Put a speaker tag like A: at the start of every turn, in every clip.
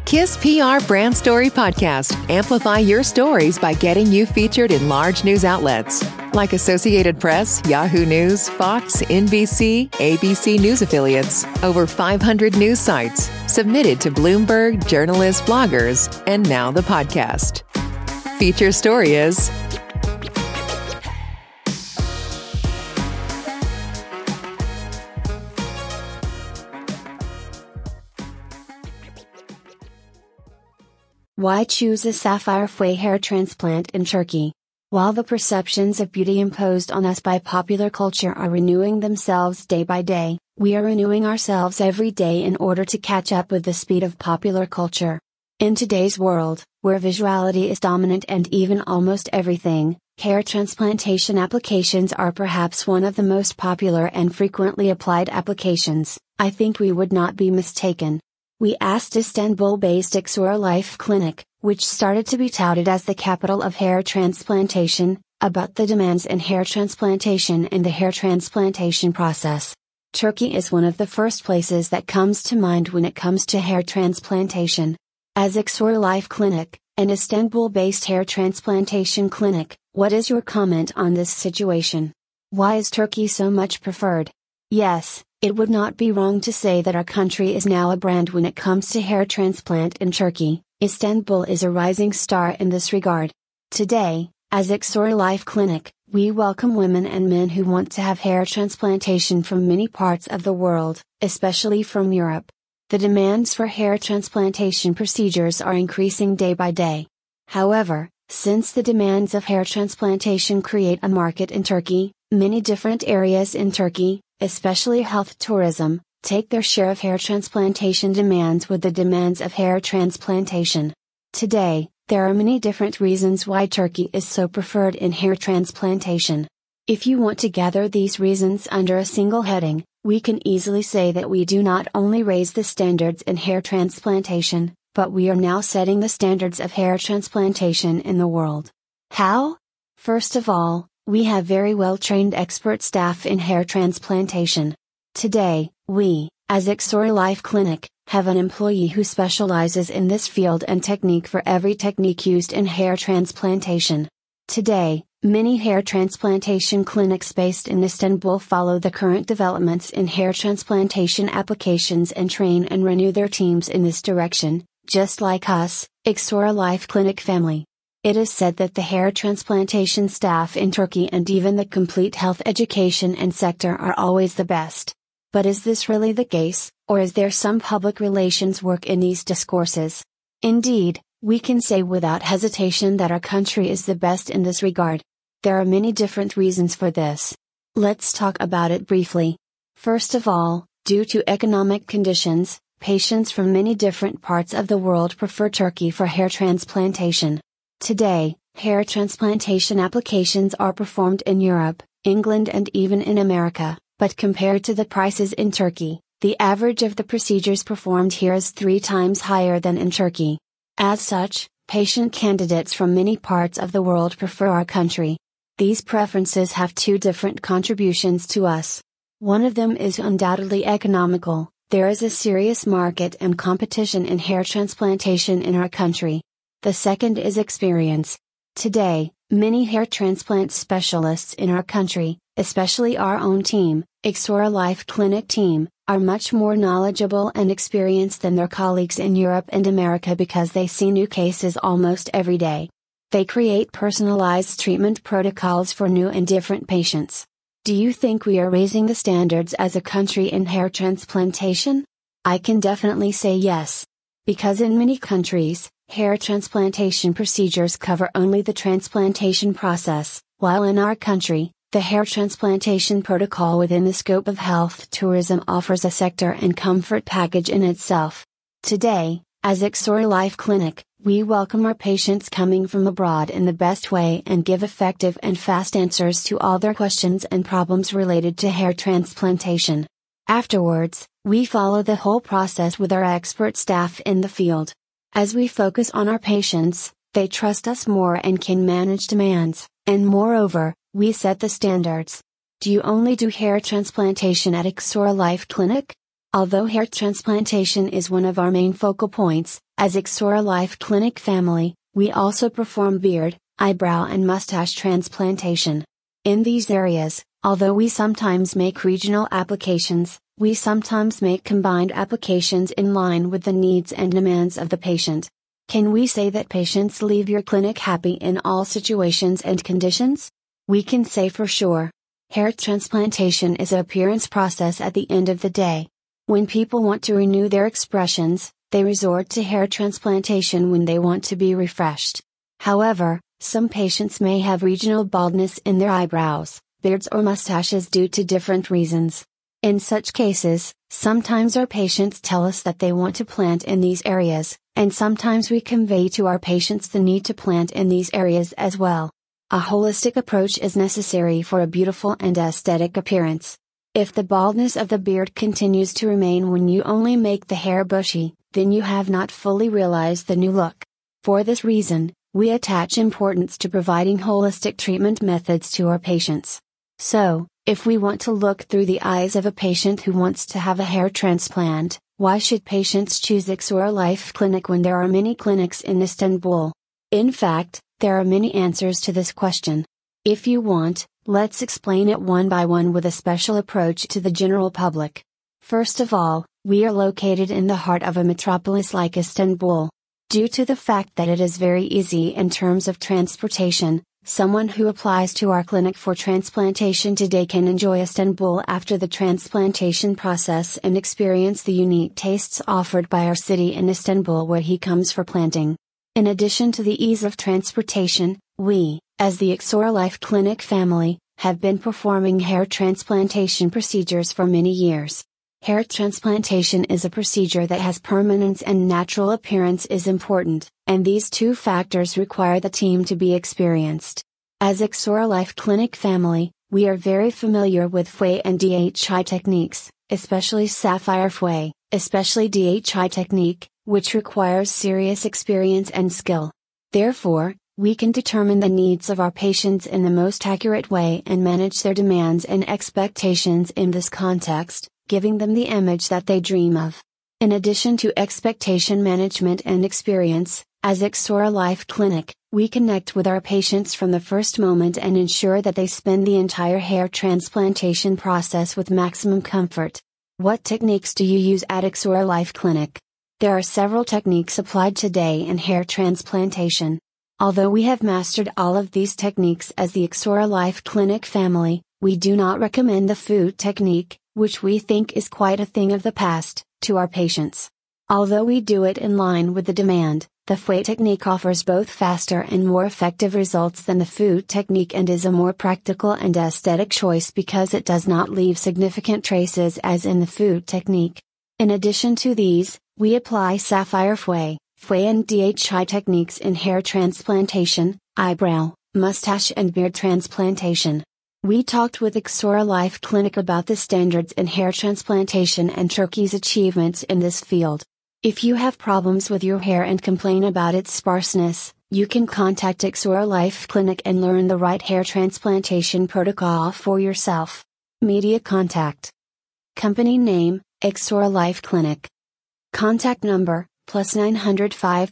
A: KISS PR Brand Story Podcast. Amplify your stories by getting you featured in large news outlets like Associated Press, Yahoo News, Fox, NBC, ABC News affiliates, over 500 news sites, submitted to Bloomberg, journalists, bloggers, and now the podcast. Feature story is
B: Why choose a sapphire faux hair transplant in Turkey? While the perceptions of beauty imposed on us by popular culture are renewing themselves day by day, we are renewing ourselves every day in order to catch up with the speed of popular culture. In today's world, where visuality is dominant and even almost everything, hair transplantation applications are perhaps one of the most popular and frequently applied applications. I think we would not be mistaken. We asked Istanbul-based Exora Life Clinic, which started to be touted as the capital of hair transplantation, about the demands in hair transplantation and the hair transplantation process. Turkey is one of the first places that comes to mind when it comes to hair transplantation. As Exora Life Clinic, an Istanbul-based hair transplantation clinic, what is your comment on this situation? Why is Turkey so much preferred? Yes, it would not be wrong to say that our country is now a brand when it comes to hair transplant in Turkey. Istanbul is a rising star in this regard. Today, as Exora Life Clinic, we welcome women and men who want to have hair transplantation from many parts of the world, especially from Europe. The demands for hair transplantation procedures are increasing day by day. However, since the demands of hair transplantation create a market in Turkey, many different areas in Turkey, especially health tourism, take their share of hair transplantation demands with the demands of hair transplantation. Today, there are many different reasons why Turkey is so preferred in hair transplantation. If you want to gather these reasons under a single heading, we can easily say that we do not only raise the standards in hair transplantation, but we are now setting the standards of hair transplantation in the world. How? First of all, we have very well-trained expert staff in hair transplantation. Today, we, as Exora Life Clinic, have an employee who specializes in this field and technique for every technique used in hair transplantation. Today, many hair transplantation clinics based in Istanbul follow the current developments in hair transplantation applications and train and renew their teams in this direction, just like us, Exora Life Clinic family. It is said that the hair transplantation staff in Turkey and even the complete health education and sector are always the best. But is this really the case, or is there some public relations work in these discourses? Indeed, we can say without hesitation that our country is the best in this regard. There are many different reasons for this. Let's talk about it briefly. First of all, due to economic conditions, patients from many different parts of the world prefer Turkey for hair transplantation. Today, hair transplantation applications are performed in Europe, England and even in America, but compared to the prices in Turkey, the average of the procedures performed here is 3 times higher than in Turkey. As such, patient candidates from many parts of the world prefer our country. These preferences have 2 different contributions to us. One of them is undoubtedly economical. There is a serious market and competition in hair transplantation in our country. The second is experience. Today, many hair transplant specialists in our country, especially our own team, Exora Life Clinic team, are much more knowledgeable and experienced than their colleagues in Europe and America because they see new cases almost every day. They create personalized treatment protocols for new and different patients. Do you think we are raising the standards as a country in hair transplantation? I can definitely say yes. Because in many countries, hair transplantation procedures cover only the transplantation process, while in our country, the hair transplantation protocol within the scope of health tourism offers a sector and comfort package in itself. Today, as Exora Life Clinic, we welcome our patients coming from abroad in the best way and give effective and fast answers to all their questions and problems related to hair transplantation. Afterwards, we follow the whole process with our expert staff in the field. As we focus on our patients, they trust us more and can manage demands, and moreover, we set the standards. Do you only do hair transplantation at Exora Life Clinic? Although hair transplantation is one of our main focal points, as Exora Life Clinic family, we also perform beard, eyebrow and mustache transplantation. In these areas, although we sometimes make regional applications, we sometimes make combined applications in line with the needs and demands of the patient. Can we say that patients leave your clinic happy in all situations and conditions? We can say for sure. Hair transplantation is an appearance process at the end of the day. When people want to renew their expressions, they resort to hair transplantation when they want to be refreshed. However, some patients may have regional baldness in their eyebrows, beards or mustaches due to different reasons. In such cases, sometimes our patients tell us that they want to plant in these areas, and sometimes we convey to our patients the need to plant in these areas as well. A holistic approach is necessary for a beautiful and aesthetic appearance. If the baldness of the beard continues to remain when you only make the hair bushy, then you have not fully realized the new look. For this reason, we attach importance to providing holistic treatment methods to our patients. So, if we want to look through the eyes of a patient who wants to have a hair transplant, why should patients choose Exora Life Clinic when there are many clinics in Istanbul? In fact, there are many answers to this question. If you want, let's explain it one by one with a special approach to the general public. First of all, we are located in the heart of a metropolis like Istanbul. Due to the fact that it is very easy in terms of transportation, someone who applies to our clinic for transplantation today can enjoy Istanbul after the transplantation process and experience the unique tastes offered by our city in Istanbul where he comes for planting. In addition to the ease of transportation, we, as the Exora Life Clinic family, have been performing hair transplantation procedures for many years. Hair transplantation is a procedure that has permanence and natural appearance is important, and these two factors require the team to be experienced. As Exora Life Clinic family, we are very familiar with Fouet and DHI techniques, especially Sapphire Fouet, especially DHI technique, which requires serious experience and skill. Therefore, we can determine the needs of our patients in the most accurate way and manage their demands and expectations in this context, giving them the image that they dream of. In addition to expectation management and experience, as Exora Life Clinic, we connect with our patients from the first moment and ensure that they spend the entire hair transplantation process with maximum comfort. What techniques do you use at Exora Life Clinic? There are several techniques applied today in hair transplantation. Although we have mastered all of these techniques as the Exora Life Clinic family, we do not recommend the food technique, which we think is quite a thing of the past, to our patients. Although we do it in line with the demand, the Fouet technique offers both faster and more effective results than the food technique and is a more practical and aesthetic choice because it does not leave significant traces as in the food technique. In addition to these, we apply Sapphire Fouet, Fouet and DHI techniques in hair transplantation, eyebrow, mustache and beard transplantation. We talked with Exora Life Clinic about the standards in hair transplantation and Turkey's achievements in this field. If you have problems with your hair and complain about its sparseness, you can contact Exora Life Clinic and learn the right hair transplantation protocol for yourself. Media contact. Company name, Exora Life Clinic. Contact number, +905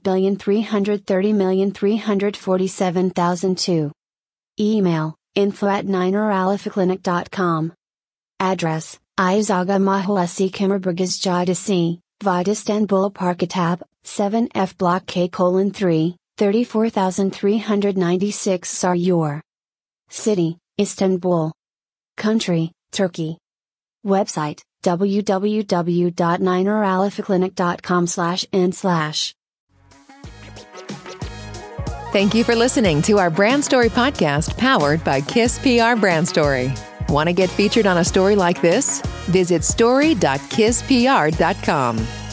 B: 330,347,002. Email, info@9oralifaclinic.com. Address, Izaga Mahallesi Kemerburgaz Caddesi, Vide Istanbul Parkitab, 7F Block K:3, 34396 Sarıyer. City, Istanbul. Country, Turkey. Website, www.9oralifaclinic.com/in/.
A: Thank you for listening to our Brand Story podcast powered by KISS PR Brand Story. Want to get featured on a story like this? Visit story.kisspr.com.